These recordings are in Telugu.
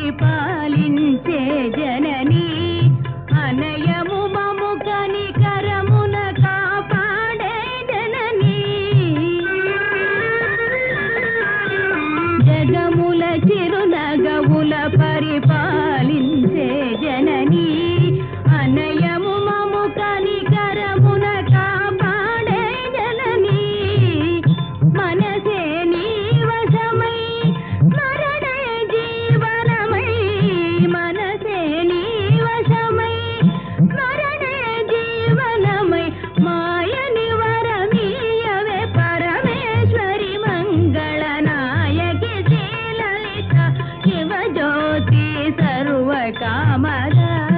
పరిపాలించే జననీ అనయము మము కనికరమున కాపాడే జననీ జగముల చిరునగవుల పరిపాలించే జననీ అనయము మము కనికరమున కాపాడే జననీ మనసే నీ వశమై మరణే జీవనమై మనసే నీ వశమై మరణే జీవనమై మాయని వరమీయవే పరమేశ్వరి మంగళనాయకి శ్రీలలిత శివజ్యోతి సర్వకామద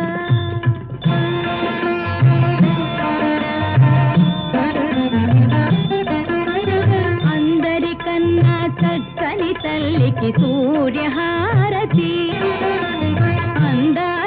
అందరికన్నా చక్కని తల్లికి సూర్యహారతి అందా